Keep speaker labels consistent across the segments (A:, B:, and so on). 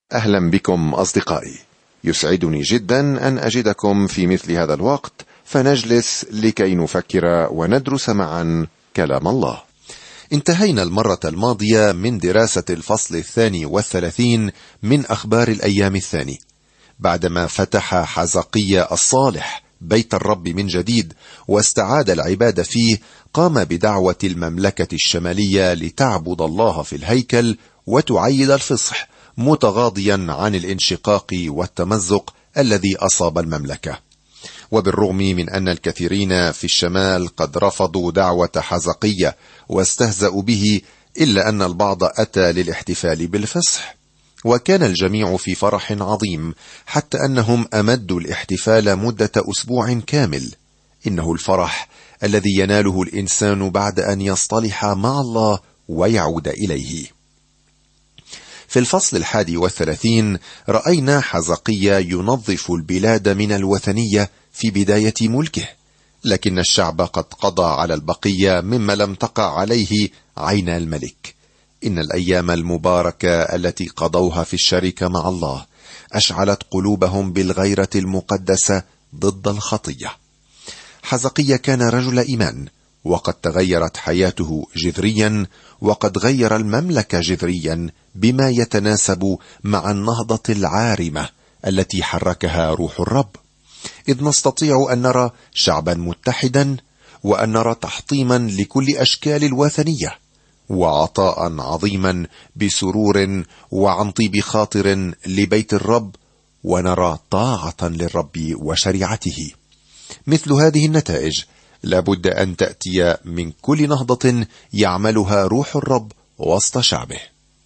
A: أهلا بكم أصدقائي. يسعدني جدا أن أجدكم في مثل هذا الوقت، فنجلس لكي نفكر وندرس معا كلام الله. انتهينا المرة الماضية من دراسة الفصل 32 من أخبار الأيام الثاني، بعدما فتح حزقية الصالح بيت الرب من جديد واستعاد العبادة فيه. قام بدعوة المملكة الشمالية لتعبد الله في الهيكل وتعيد الفصح، متغاضيا عن الانشقاق والتمزق الذي أصاب المملكة. وبالرغم من أن الكثيرين في الشمال قد رفضوا دعوة حزقية واستهزأوا به، إلا أن البعض أتى للاحتفال بالفصح، وكان الجميع في فرح عظيم، حتى أنهم أمدوا الاحتفال مدة أسبوع كامل. إنه الفرح الذي يناله الإنسان بعد أن يصطلح مع الله ويعود إليه. في الفصل 31 رأينا حزقية ينظف البلاد من الوثنية في بداية ملكه، لكن الشعب قد قضى على البقية مما لم تقع عليه عين الملك. إن الأيام المباركة التي قضوها في الشركة مع الله أشعلت قلوبهم بالغيرة المقدسة ضد الخطية. حزقية كان رجل إيمان، وقد تغيرت حياته جذريا، وقد غير المملكة جذريا بما يتناسب مع النهضة العارمة التي حركها روح الرب. إذ نستطيع أن نرى شعبا متحدا، وأن نرى تحطيما لكل أشكال الوثنية، وعطاء عظيما بسرور وعن طيب خاطر لبيت الرب، ونرى طاعة للرب وشريعته. مثل هذه النتائج لابد أن تأتي من كل نهضة يعملها روح الرب وسط شعبه.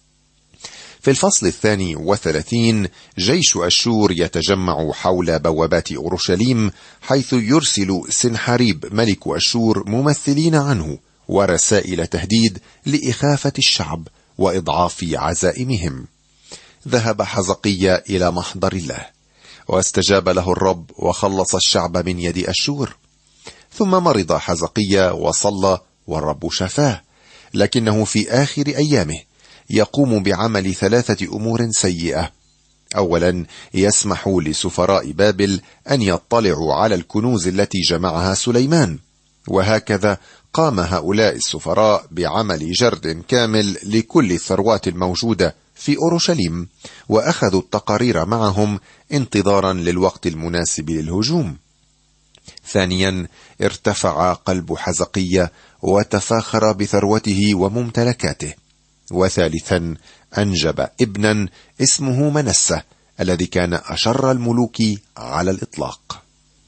A: في الفصل 32 جيش أشور يتجمع حول بوابات أورشليم، حيث يرسل سنحريب ملك أشور ممثلين عنه ورسائل تهديد لإخافة الشعب وإضعاف عزائمهم. ذهب حزقية إلى محضر الله، واستجاب له الرب وخلص الشعب من يد أشور. ثم مرض حزقية وصلى والرب شفاه، لكنه في آخر أيامه يقوم بعمل 3 أمور سيئة. أولا، يسمح لسفراء بابل أن يطلعوا على الكنوز التي جمعها سليمان، وهكذا قام هؤلاء السفراء بعمل جرد كامل لكل الثروات الموجودة في أورشليم، وأخذوا التقارير معهم انتظارا للوقت المناسب للهجوم. ثانيا، ارتفع قلب حزقية وتفاخر بثروته وممتلكاته. وثالثا، أنجب ابنا اسمه منسة، الذي كان أشر الملوك على الإطلاق.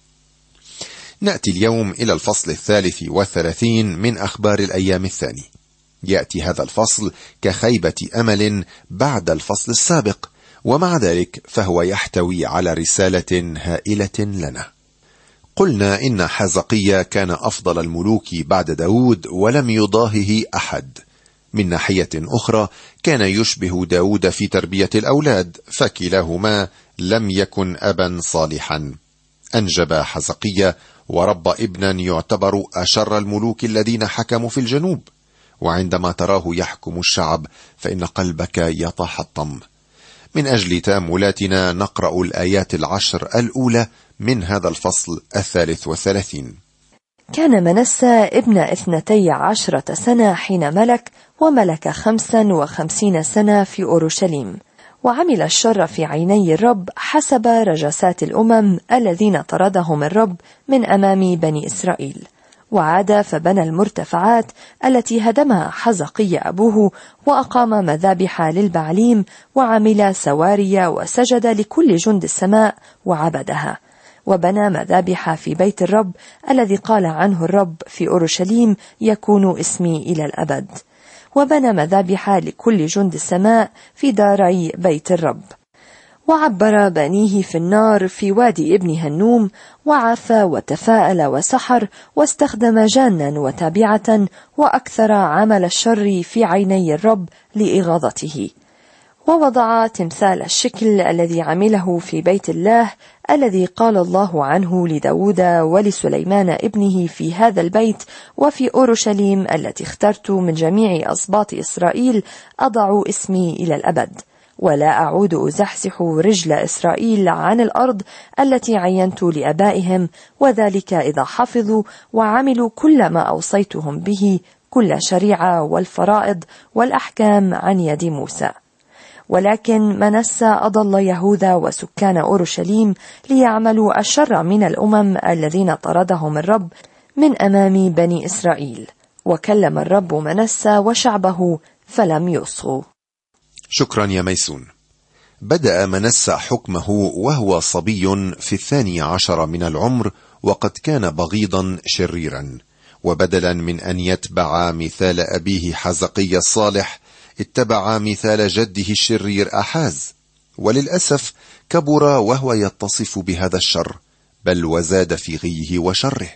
A: نأتي اليوم إلى الفصل 33 من أخبار الأيام الثاني. يأتي هذا الفصل كخيبة أمل بعد الفصل السابق، ومع ذلك فهو يحتوي على رسالة هائلة لنا. قلنا إن حزقية كان أفضل الملوك بعد داود ولم يضاهه أحد. من ناحية أخرى كان يشبه داود في تربية الأولاد، فكلاهما لم يكن أبا صالحا. أنجب حزقية ورب ابنا يعتبر أشر الملوك الذين حكموا في الجنوب، وعندما تراه يحكم الشعب فإن قلبك يتحطم. من أجل تأملاتنا نقرأ الآيات 10 الأولى من هذا الفصل 33.
B: كان منسى ابن 12 سنة حين ملك، وملك 55 سنة في أورشليم، وعمل الشر في عيني الرب حسب رجسات الأمم الذين طردهم الرب من أمام بني إسرائيل. وعاد فبنى المرتفعات التي هدمها حزقية أبوه، وأقام مذابح للبعليم، وعمل سواري، وسجد لكل جند السماء وعبدها. وبنى مذابح في بيت الرب الذي قال عنه الرب في أورشليم: يكون اسمي إلى الأبد. وبنى مذابح لكل جند السماء في داري بيت الرب. وعبر بنيه في النار في وادي ابن هنوم، وعفى وتفاءل وسحر، واستخدم جانا وتابعة، وأكثر عمل الشر في عيني الرب لإغاظته. ووضع تمثال الشكل الذي عمله في بيت الله الذي قال الله عنه لداود ولسليمان ابنه: في هذا البيت وفي أورشليم التي اخترت من جميع أسباط إسرائيل أضع اسمي إلى الأبد. ولا أعود أزحزح رجل إسرائيل عن الأرض التي عينت لآبائهم، وذلك إذا حفظوا وعملوا كل ما أوصيتهم به، كل شريعة والفرائض والأحكام عن يد موسى. ولكن منسى أضل يهوذا وسكان أورشليم ليعملوا الشر من الأمم الذين طردهم الرب من أمام بني إسرائيل، وكلم الرب منسى وشعبه فلم يصغوا.
A: شكرا يا ميسون. بدأ منسى حكمه وهو صبي في 12 من العمر، وقد كان بغيضا شريرا، وبدلا من أن يتبع مثال أبيه حزقيا الصالح اتبع مثال جده الشرير أحاز، وللأسف كبر وهو يتصف بهذا الشر، بل وزاد في غيه وشره.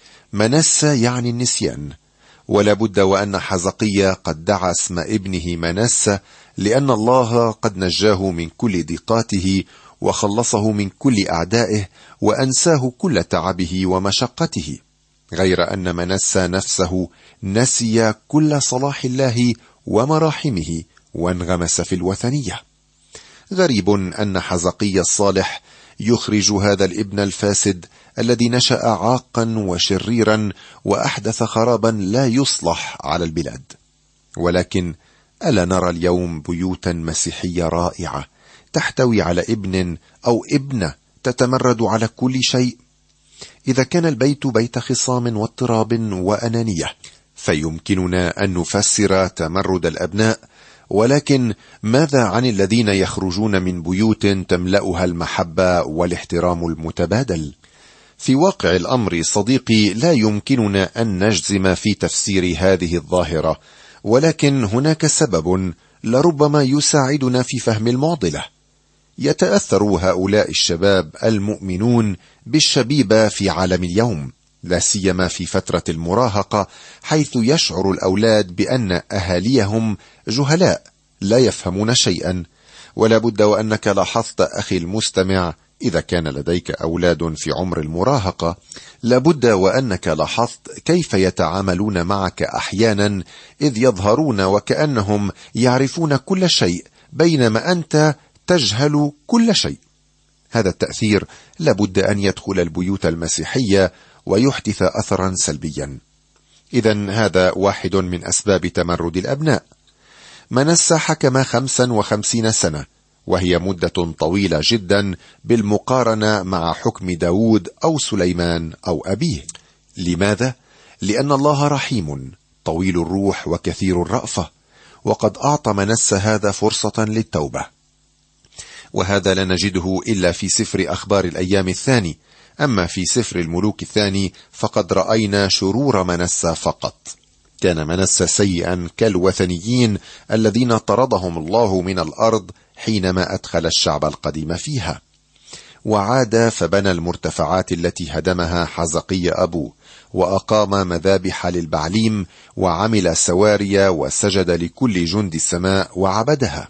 A: منسى يعني النسيان، ولا بد وأن حزقيا قد دعا اسم ابنه منسى، لأن الله قد نجاه من كل ضيقاته وخلصه من كل أعدائه وأنساه كل تعبه ومشقته، غير أن منسى نفسه نسي كل صلاح الله ومراحمه وانغمس في الوثنية. غريب أن حزقيا الصالح يخرج هذا الابن الفاسد الذي نشأ عاقا وشريرا وأحدث خرابا لا يصلح على البلاد. ولكن ألا نرى اليوم بيوتا مسيحية رائعة تحتوي على ابن أو ابنة تتمرد على كل شيء؟ إذا كان البيت بيت خصام واضطراب وأنانية فيمكننا أن نفسر تمرد الأبناء، ولكن ماذا عن الذين يخرجون من بيوت تملأها المحبة والاحترام المتبادل؟ في واقع الأمر صديقي لا يمكننا أن نجزم في تفسير هذه الظاهرة، ولكن هناك سبب لربما يساعدنا في فهم المعضلة. يتأثر هؤلاء الشباب المؤمنون بالشبيبة في عالم اليوم، لا سيما في فترة المراهقة، حيث يشعر الأولاد بأن أهاليهم جهلاء لا يفهمون شيئا. ولا بد وأنك لاحظت أخي المستمع، إذا كان لديك أولاد في عمر المراهقة، لابد وأنك لاحظت كيف يتعاملون معك أحيانا، إذ يظهرون وكأنهم يعرفون كل شيء بينما أنت تجهل كل شيء. هذا التأثير لابد أن يدخل البيوت المسيحية ويحدث أثرا سلبيا. إذن هذا واحد من أسباب تمرد الأبناء. منسى حكم 55 سنة، وهي مدة طويلة جدا بالمقارنة مع حكم داود أو سليمان أو أبيه. لماذا؟ لأن الله رحيم طويل الروح وكثير الرأفة، وقد أعطى منسى هذا فرصة للتوبة، وهذا لا نجده إلا في سفر أخبار الأيام الثاني. أما في سفر الملوك الثاني فقد رأينا شرور منسى فقط. كان منسى سيئا كالوثنيين الذين طردهم الله من الأرض حينما أدخل الشعب القديم فيها، وعاد فبنى المرتفعات التي هدمها حزقيا أبوه، وأقام مذابح للبعليم، وعمل سواري، وسجد لكل جند السماء وعبدها.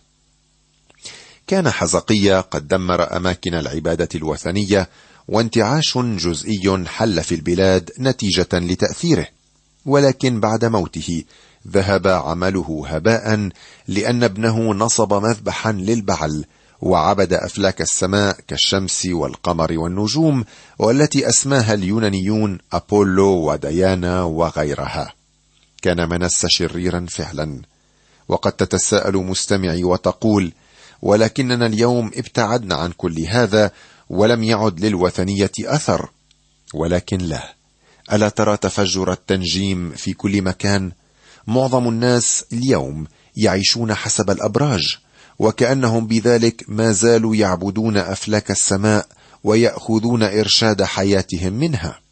A: كان حزقيا قد دمر أماكن العبادة الوثنية، وانتعاش جزئي حل في البلاد نتيجة لتأثيره. ولكن بعد موته ذهب عمله هباء، لأن ابنه نصب مذبحا للبعل وعبد أفلاك السماء كالشمس والقمر والنجوم، والتي أسماها اليونانيون أبولو وديانا وغيرها. كان منسى شريرا فعلا. وقد تتساءل مستمعي وتقول: ولكننا اليوم ابتعدنا عن كل هذا ولم يعد للوثنية أثر. ولكن لا، ألا ترى تفجر التنجيم في كل مكان؟ معظم الناس اليوم يعيشون حسب الأبراج، وكأنهم بذلك ما زالوا يعبدون أفلاك السماء ويأخذون إرشاد حياتهم منها.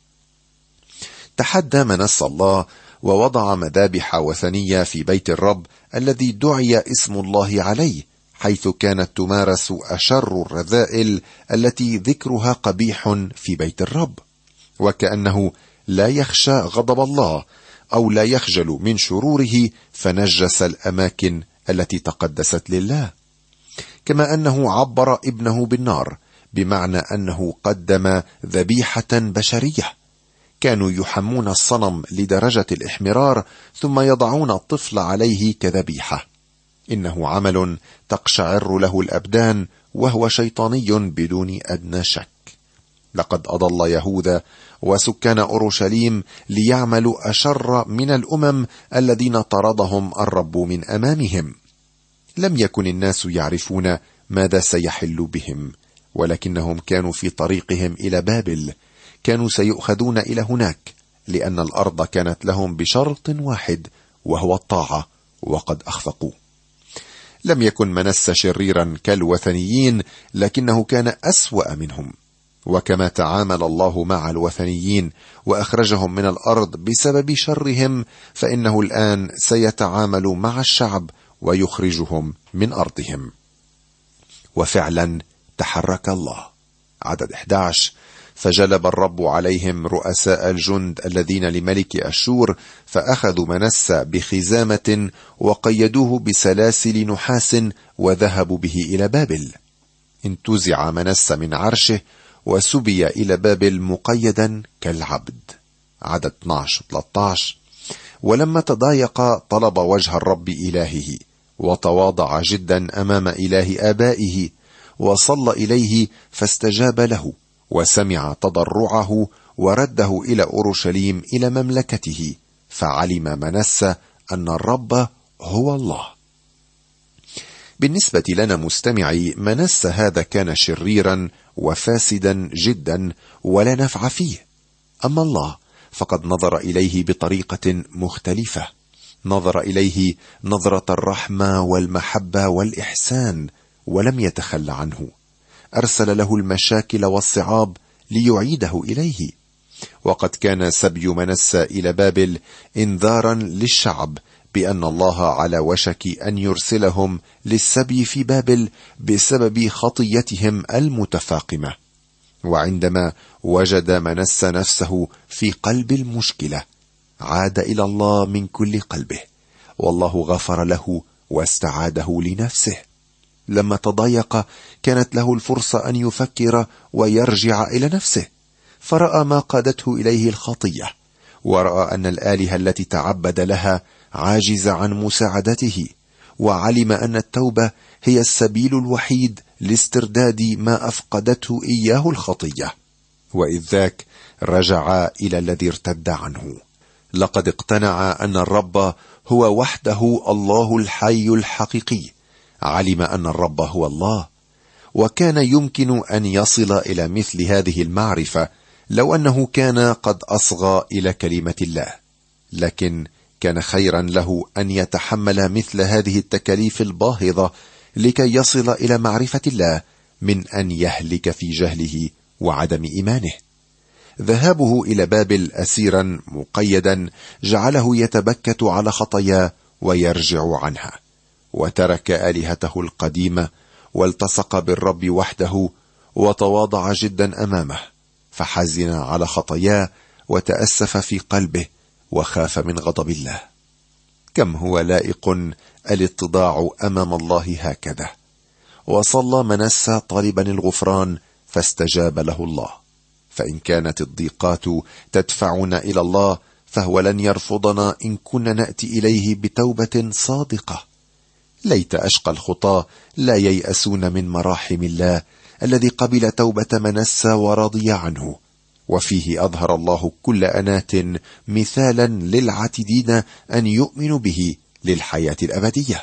A: تحدى منسى الله ووضع مذابح وثنية في بيت الرب الذي دعي اسم الله عليه، حيث كانت تمارس أشر الرذائل التي ذكرها قبيح في بيت الرب، وكأنه لا يخشى غضب الله أو لا يخجل من شروره، فنجس الأماكن التي تقدست لله. كما أنه عبر ابنه بالنار، بمعنى أنه قدم ذبيحة بشرية. كانوا يحمون الصنم لدرجة الإحمرار ثم يضعون الطفل عليه كذبيحة. إنه عمل تقشعر له الأبدان، وهو شيطاني بدون أدنى شك. لقد أضل يهوذا وسكان أورشليم ليعملوا أشر من الأمم الذين طردهم الرب من أمامهم. لم يكن الناس يعرفون ماذا سيحل بهم، ولكنهم كانوا في طريقهم إلى بابل. كانوا سيؤخذون إلى هناك، لأن الأرض كانت لهم بشرط واحد، وهو الطاعة، وقد أخفقوا. لم يكن منسى شريرا كالوثنيين، لكنه كان أسوأ منهم. وكما تعامل الله مع الوثنيين وأخرجهم من الأرض بسبب شرهم، فإنه الآن سيتعامل مع الشعب ويخرجهم من أرضهم. وفعلا تحرك الله. عدد 11: فجلب الرب عليهم رؤساء الجند الذين لملك أشور، فأخذوا منسى بخزامة وقيدوه بسلاسل نحاس، وذهبوا به إلى بابل. انتزع منسى من عرشه وسبي إلى بابل مقيدا كالعبد. عدد 12-13: ولما تضايق طلب وجه الرب إلهه، وتواضع جدا أمام إله آبائه، وصلى إليه فاستجاب له، وسمع تضرعه، ورده إلى أورشليم إلى مملكته، فعلم منسى أن الرب هو الله. بالنسبة لنا مستمعي، منسى هذا كان شريرا وفاسدا جدا ولا نفع فيه. أما الله فقد نظر إليه بطريقة مختلفة. نظر إليه نظرة الرحمة والمحبة والإحسان، ولم يتخلى عنه. أرسل له المشاكل والصعاب ليعيده إليه. وقد كان سبي منسى إلى بابل إنذارا للشعب بأن الله على وشك أن يرسلهم للسبي في بابل بسبب خطيتهم المتفاقمة. وعندما وجد منسى نفسه في قلب المشكلة، عاد إلى الله من كل قلبه، والله غفر له واستعاده لنفسه. لما تضايق كانت له الفرصة أن يفكر ويرجع إلى نفسه، فرأى ما قادته إليه الخطية، ورأى أن الآلهة التي تعبد لها عاجز عن مساعدته، وعلم أن التوبة هي السبيل الوحيد لاسترداد ما أفقدته إياه الخطية. وإذ ذاك رجع إلى الذي ارتد عنه. لقد اقتنع أن الرب هو وحده الله الحي الحقيقي. علم أن الرب هو الله، وكان يمكن أن يصل إلى مثل هذه المعرفة لو أنه كان قد أصغى إلى كلمة الله. لكن كان خيرا له أن يتحمل مثل هذه التكاليف الباهظة لكي يصل إلى معرفة الله، من أن يهلك في جهله وعدم إيمانه. ذهابه إلى بابل أسيرا مقيدا جعله يتبكت على خطاياه ويرجع عنها، وترك آلهته القديمة والتصق بالرب وحده، وتواضع جدا أمامه، فحزن على خطاياه وتأسف في قلبه وخاف من غضب الله. كم هو لائق الاتضاع أمام الله هكذا. وصلى منسى طالبا الغفران، فاستجاب له الله. فإن كانت الضيقات تدفعنا إلى الله، فهو لن يرفضنا إن كنا نأتي إليه بتوبة صادقة. ليت أشقى الخطاة لا ييأسون من مراحم الله، الذي قبل توبة منسى ورضي عنه، وفيه أظهر الله كل أنات مثالا للعاتدين أن يؤمنوا به للحياة الأبدية.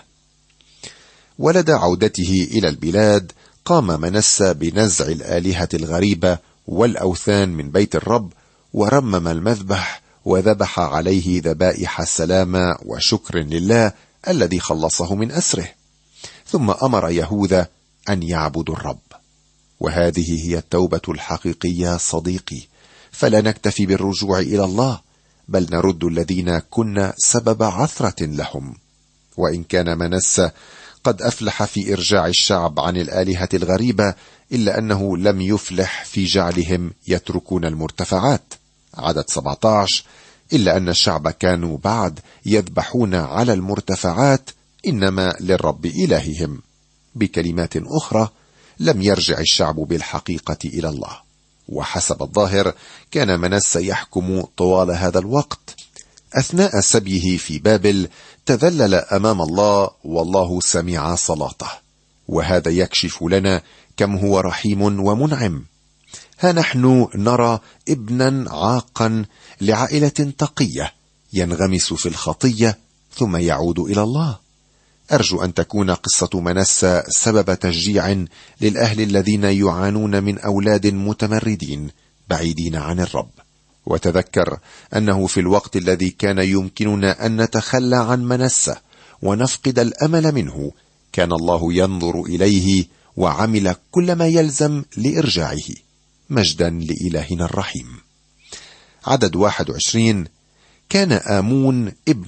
A: ولدى عودته إلى البلاد قام منسى بنزع الآلهة الغريبة والأوثان من بيت الرب، ورمم المذبح وذبح عليه ذبائح السلام وشكر لله الذي خلصه من أسره. ثم أمر يهوذا أن يعبدوا الرب. وهذه هي التوبة الحقيقية صديقي، فلا نكتفي بالرجوع إلى الله، بل نرد الذين كنا سبب عثرة لهم. وإن كان منسى قد أفلح في إرجاع الشعب عن الآلهة الغريبة، إلا أنه لم يفلح في جعلهم يتركون المرتفعات. عدد 17: إلا أن الشعب كانوا بعد يذبحون على المرتفعات، إنما للرب إلههم. بكلمات أخرى، لم يرجع الشعب بالحقيقة إلى الله. وحسب الظاهر كان منسى يحكم طوال هذا الوقت. أثناء سبيه في بابل تذلل أمام الله، والله سمع صلاته، وهذا يكشف لنا كم هو رحيم ومنعم. ها نحن نرى ابنا عاقا لعائلة تقية ينغمس في الخطية ثم يعود إلى الله. أرجو أن تكون قصة منسى سبب تشجيع للأهل الذين يعانون من أولاد متمردين بعيدين عن الرب. وتذكر أنه في الوقت الذي كان يمكننا أن نتخلى عن منسى ونفقد الأمل منه، كان الله ينظر إليه وعمل كل ما يلزم لإرجاعه. مجدا لإلهنا الرحيم. عدد 21: كان آمون ابن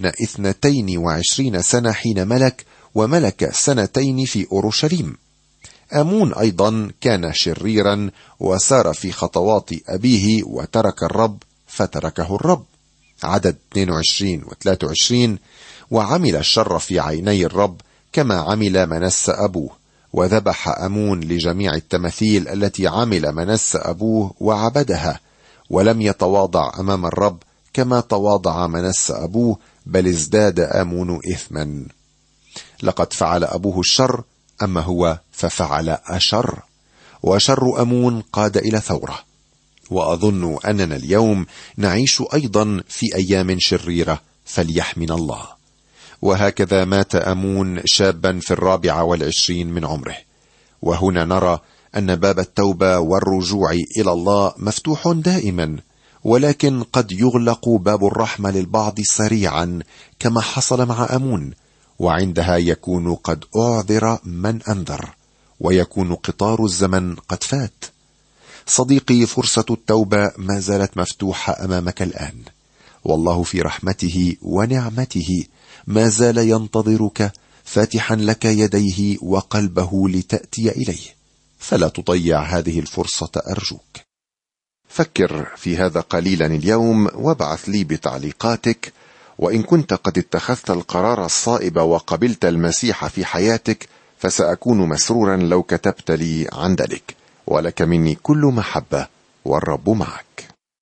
A: 22 سنة حين ملك، وملك 2 في أورشليم. آمون أيضا كان شريرا وسار في خطوات أبيه، وترك الرب فتركه الرب. عدد 22 و23: وعمل الشر في عيني الرب كما عمل منسى أبوه، وذبح آمون لجميع التماثيل التي عمل منسى أبوه وعبدها، ولم يتواضع أمام الرب كما تواضع منسى أبوه، بل ازداد آمون إثما. لقد فعل أبوه الشر، أما هو ففعل أشر، وشر آمون قاد إلى ثورة. وأظن أننا اليوم نعيش أيضا في أيام شريرة، فليحمنا الله. وهكذا مات آمون شابا في 24 من عمره. وهنا نرى أن باب التوبة والرجوع إلى الله مفتوح دائما، ولكن قد يغلق باب الرحمة للبعض سريعا كما حصل مع آمون، وعندها يكون قد أعذر من أنذر، ويكون قطار الزمن قد فات. صديقي، فرصة التوبة ما زالت مفتوحة أمامك الآن، والله في رحمته ونعمته ما زال ينتظرك، فاتحا لك يديه وقلبه لتأتي إليه، فلا تضيع هذه الفرصة أرجوك. فكر في هذا قليلا اليوم وابعث لي بتعليقاتك، وإن كنت قد اتخذت القرار الصائب وقبلت المسيح في حياتك، فسأكون مسرورا لو كتبت لي عن ذلك. ولك مني كل محبة، والرب معك.